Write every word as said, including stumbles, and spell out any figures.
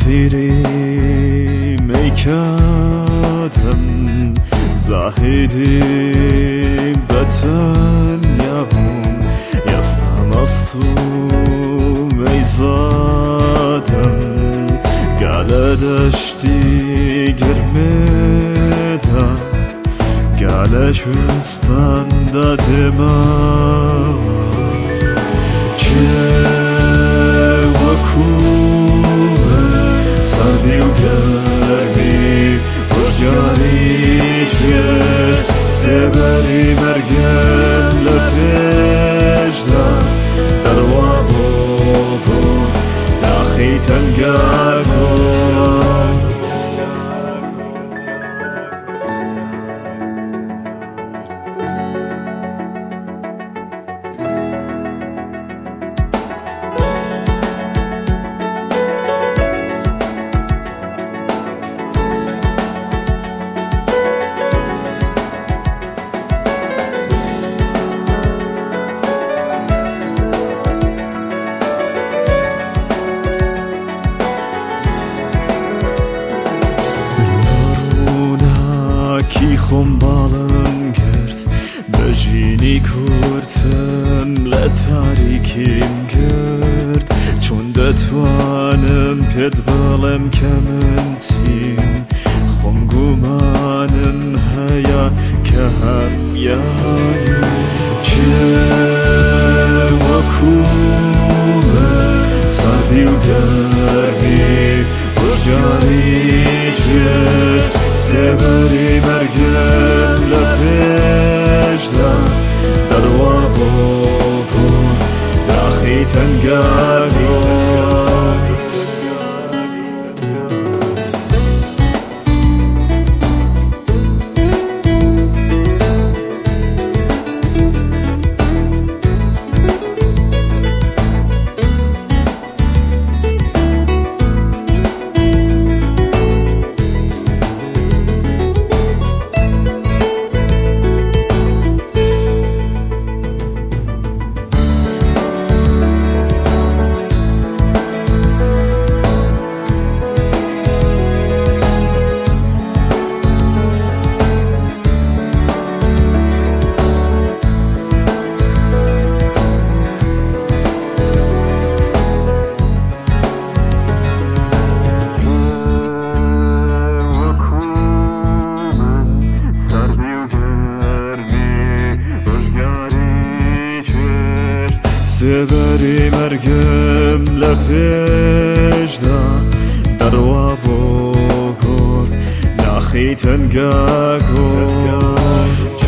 پیری میکردم زاهدیم بتن یابم یستم از تو میزادم گله دشتی گرمده گله شستن دادم چه وکومه سردی و گرمی برجاری چشت سبری مرگم لپشتم در وابو نخی تنگاگو کی خم بالم کرد بجینی کورتم لتاریکیم کرد چون دتوانم پید بالم کمنتیم خم گمانم هیا که هم یانی چه وکومه سردی و گرمی برجاری چشت سبری مرگم لپشتم در وابو نخی تنگاگو سبری مرگم لپشتم در وابو نخی تنگاگو